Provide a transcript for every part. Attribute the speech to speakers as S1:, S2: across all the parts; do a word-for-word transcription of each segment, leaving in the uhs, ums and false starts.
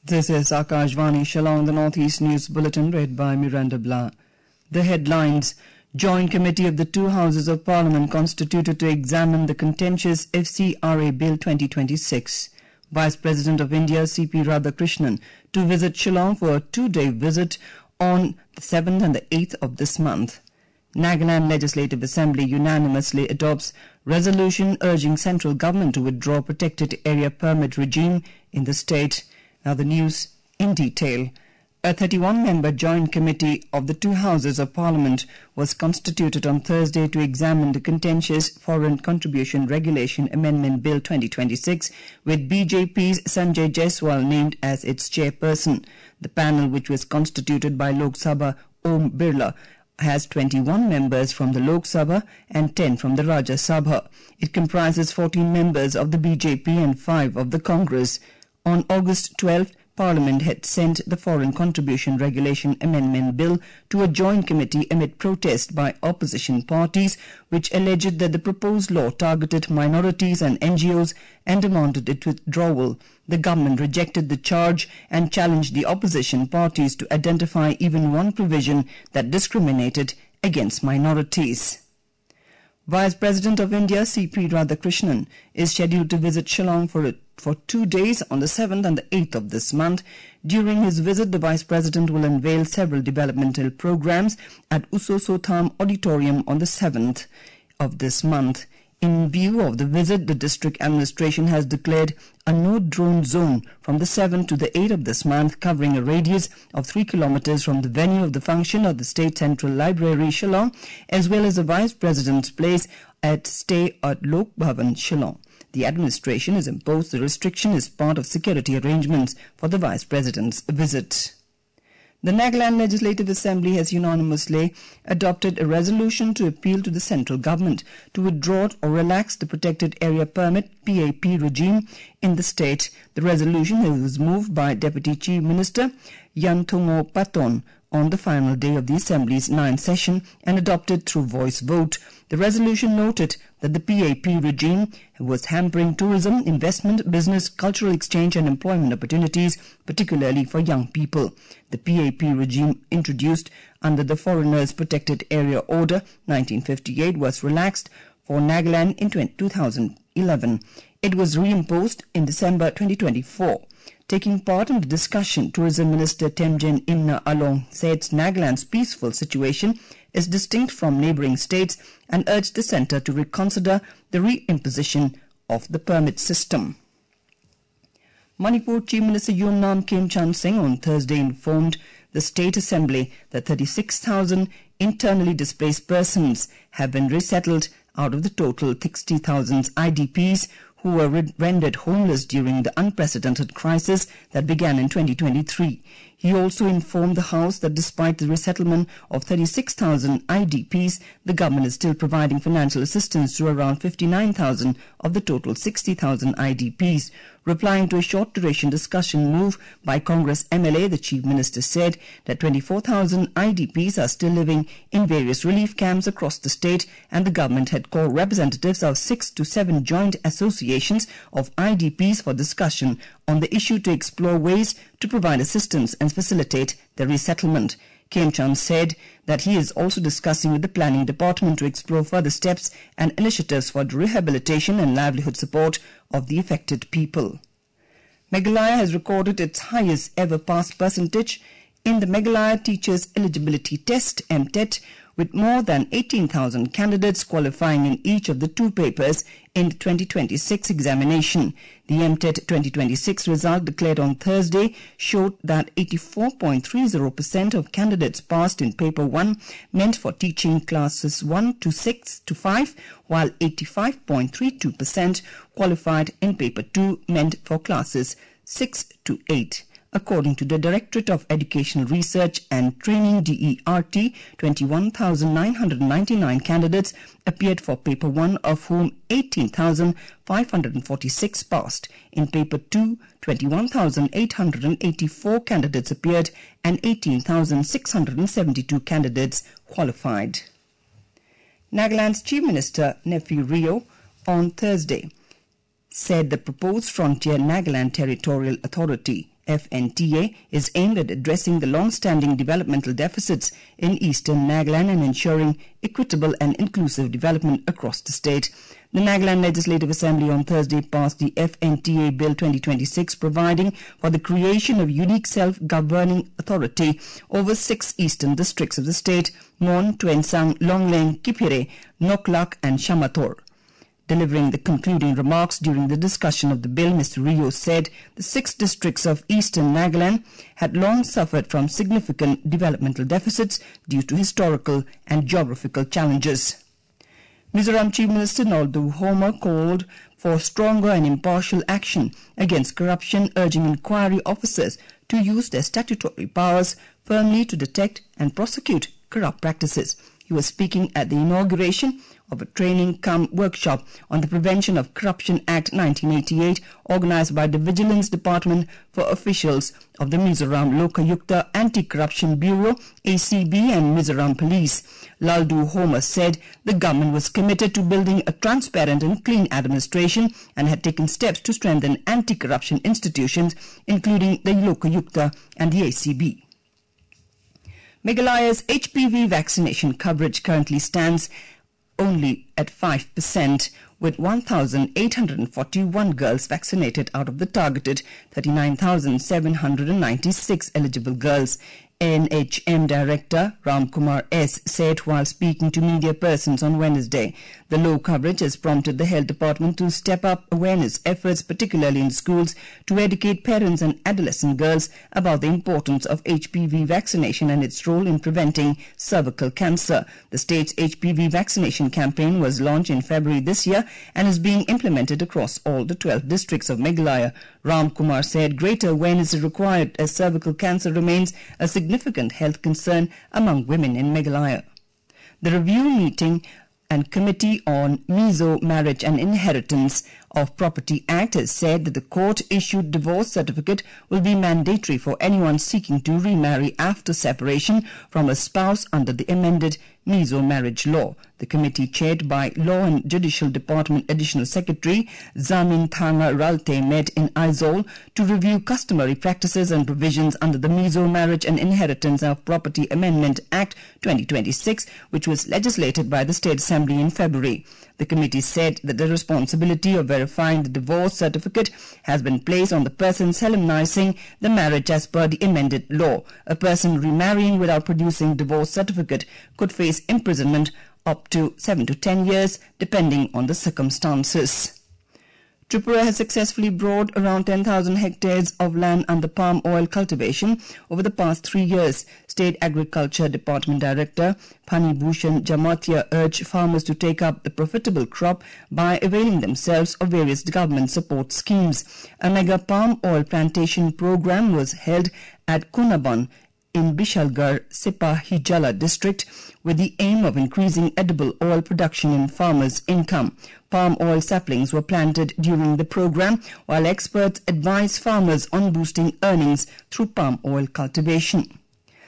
S1: This is Akashvani Shillong, the Northeast News Bulletin, read by Miranda Blah. The headlines: Joint Committee of the two Houses of Parliament constituted to examine the contentious F C R A Bill twenty twenty-six. Vice President of India C P Radhakrishnan to visit Shillong for a two-day visit on the seventh and the eighth of this month. Nagaland Legislative Assembly unanimously adopts resolution urging central government to withdraw protected area permit regime in the state. Now the news in detail. A thirty-one member joint committee of the two Houses of Parliament was constituted on Thursday to examine the contentious Foreign Contribution Regulation Amendment Bill twenty twenty-six, with B J P's Sanjay Jaiswal named as its chairperson. The panel, which was constituted by Lok Sabha Om Birla, has twenty-one members from the Lok Sabha and ten from the Rajya Sabha. It comprises fourteen members of the B J P and five of the Congress. On August twelfth, Parliament had sent the Foreign Contribution Regulation Amendment Bill to a joint committee amid protest by opposition parties, which alleged that the proposed law targeted minorities and N G Os and demanded its withdrawal. The government rejected the charge and challenged the opposition parties to identify even one provision that discriminated against minorities. Vice President of India C P Radhakrishnan is scheduled to visit Shillong for a for two days on the seventh and the eighth of this month. During his visit, the Vice President will unveil several developmental programs at Usosotham Auditorium on the seventh of this month. In view of the visit, the district administration has declared a no-drone zone from the seventh to the eighth of this month, covering a radius of three kilometers from the venue of the function of the State Central Library, Shillong, as well as the Vice President's place at stay at Lok Bhavan, Shillong. The administration has imposed the restriction as part of security arrangements for the Vice President's visit. The Nagaland Legislative Assembly has unanimously adopted a resolution to appeal to the central government to withdraw or relax the Protected Area Permit P A P regime in the state. The resolution was moved by Deputy Chief Minister Yanthongo Paton on the final day of the Assembly's ninth session and adopted through voice vote. The resolution noted that the P A P regime was hampering tourism, investment, business, cultural exchange and employment opportunities, particularly for young people. The P A P regime, introduced under the Foreigners Protected Area Order nineteen fifty-eight, was relaxed for Nagaland in two thousand eleven. It was reimposed in December twenty twenty-four. Taking part in the discussion, Tourism Minister Temjen Imna Along said Nagaland's peaceful situation is distinct from neighbouring states and urged the centre to reconsider the reimposition of the permit system. Manipur Chief Minister Yumnam Khemchand Singh on Thursday informed the State Assembly that thirty-six thousand internally displaced persons have been resettled out of the total sixty thousand I D Ps who were rendered homeless during the unprecedented crisis that began in twenty twenty-three. He also informed the House that despite the resettlement of thirty-six thousand I D Ps, the government is still providing financial assistance to around fifty-nine thousand of the total sixty thousand I D Ps. Replying to a short-duration discussion move by Congress M L A, the Chief Minister said that twenty-four thousand I D Ps are still living in various relief camps across the state, and the government had called representatives of six to seven joint associations of I D Ps for discussion on the issue to explore ways to provide assistance and facilitate the resettlement. Khemchand said that he is also discussing with the Planning Department to explore further steps and initiatives for the rehabilitation and livelihood support of the affected people. Meghalaya has recorded its highest ever pass percentage in the Meghalaya Teachers Eligibility Test M T E T, with more than eighteen thousand candidates qualifying in each of the two papers in the twenty twenty-six examination. The M T E T twenty twenty-six result declared on Thursday showed that eighty-four point three zero percent of candidates passed in paper one, meant for teaching classes one to six to five, while eighty-five point three two percent qualified in paper two, meant for classes six to eight. According to the Directorate of Educational Research and Training D E R T, twenty-one thousand nine hundred ninety-nine candidates appeared for paper one, of whom eighteen thousand five hundred forty-six passed. In paper two, twenty-one thousand eight hundred eighty-four candidates appeared and eighteen thousand six hundred seventy-two candidates qualified. Nagaland's Chief Minister Nefi Rio on Thursday said the proposed Frontier Nagaland Territorial Authority F N T A is aimed at addressing the long-standing developmental deficits in eastern Nagaland and ensuring equitable and inclusive development across the state. The Nagaland Legislative Assembly on Thursday passed the F N T A Bill twenty twenty-six, providing for the creation of unique self-governing authority over six eastern districts of the state: Mon, Tuensang, Longleng, Kipire, Noklak and Shamator. Delivering the concluding remarks during the discussion of the bill, Mister Rio said the six districts of eastern Nagaland had long suffered from significant developmental deficits due to historical and geographical challenges. Mizoram Chief Minister Naldu Homer called for stronger and impartial action against corruption, urging inquiry officers to use their statutory powers firmly to detect and prosecute corrupt practices. He was speaking at the inauguration of a training cum workshop on the Prevention of Corruption Act nineteen eighty-eight organized by the Vigilance Department for officials of the Mizoram Lokayukta Anti-Corruption Bureau, A C B, and Mizoram Police. Laldu Homer said the government was committed to building a transparent and clean administration and had taken steps to strengthen anti-corruption institutions, including the Lokayukta and the A C B. Meghalaya's H P V vaccination coverage currently stands only at five percent, with one thousand eight hundred forty-one girls vaccinated out of the targeted thirty-nine thousand seven hundred ninety-six eligible girls. N H M Director Ram Kumar S. said while speaking to media persons on Wednesday, the low coverage has prompted the Health Department to step up awareness efforts, particularly in schools, to educate parents and adolescent girls about the importance of H P V vaccination and its role in preventing cervical cancer. The state's H P V vaccination campaign was launched in February this year and is being implemented across all the twelve districts of Meghalaya. Ram Kumar said greater awareness is required as cervical cancer remains a significant health concern among women in Meghalaya. The review meeting and Committee on Mizo Marriage and Inheritance of Property Act has said that the court-issued divorce certificate will be mandatory for anyone seeking to remarry after separation from a spouse under the amended Mizo marriage law. The committee, chaired by Law and Judicial Department Additional Secretary Zamin Thanga Ralte, met in Aizawl to review customary practices and provisions under the Mizo Marriage and Inheritance of Property Amendment Act twenty twenty-six, which was legislated by the State Assembly in February. The committee said that the responsibility of verifying the divorce certificate has been placed on the person solemnizing the marriage as per the amended law. A person remarrying without producing divorce certificate could face imprisonment up to seven to ten years, depending on the circumstances. Tripura has successfully brought around ten thousand hectares of land under palm oil cultivation over the past three years. State Agriculture Department Director Pani Bhushan Jamatia urged farmers to take up the profitable crop by availing themselves of various government support schemes. A mega palm oil plantation program was held at Kunaban in Bishalgarh, Sipahijala district with the aim of increasing edible oil production in farmers' income. Palm oil saplings were planted during the program, while experts advise farmers on boosting earnings through palm oil cultivation.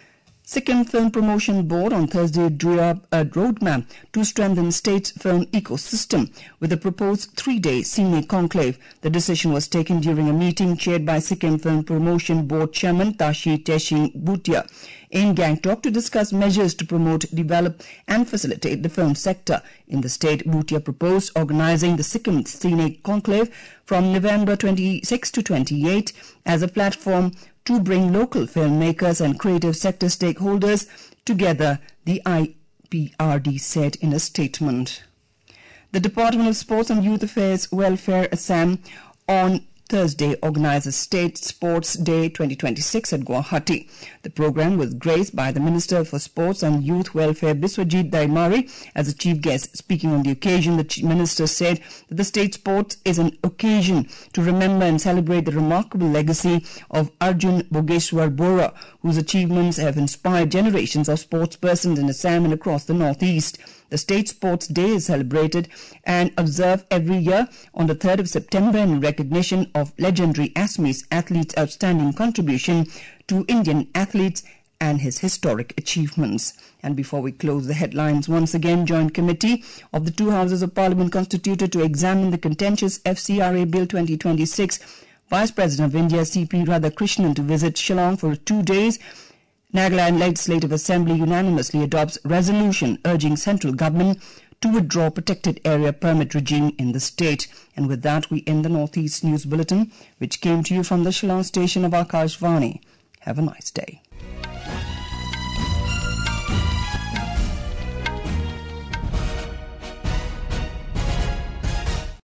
S1: Sikkim Film Promotion Board on Thursday drew up a roadmap to strengthen state's film ecosystem with a proposed three-day Cine conclave. The decision was taken during a meeting chaired by Sikkim Film Promotion Board Chairman Tashi Teshing Bhutia in Gangtok to discuss measures to promote, develop and facilitate the film sector. In the state, Bhutia proposed organizing the Sikkim Cine conclave from November twenty-sixth to twenty-eighth as a platform to bring local filmmakers and creative sector stakeholders together, the I P R D said in a statement. The Department of Sports and Youth Affairs Welfare Assam on Thursday organized a State Sports Day twenty twenty-six at Guwahati. The program was graced by the Minister for Sports and Youth Welfare Biswajit Daimari as a chief guest. Speaking on the occasion, the Chief Minister said that the state sports is an occasion to remember and celebrate the remarkable legacy of Arjun Bogeshwar Bora, whose achievements have inspired generations of sportspersons in Assam and across the northeast. The State Sports Day is celebrated and observed every year on the third of September in recognition of legendary Assamese athlete's outstanding contribution to Indian athletes and his historic achievements. And before we close the headlines, once again, Joint Committee of the two Houses of Parliament constituted to examine the contentious F C R A Bill twenty twenty-six Vice President of India C P Radhakrishnan to visit Shillong for two days. Nagaland Legislative Assembly unanimously adopts resolution urging central government to withdraw protected area permit regime in the state. And with that, we end the Northeast News Bulletin, which came to you from the Shillong station of Akashvani. Have a nice day.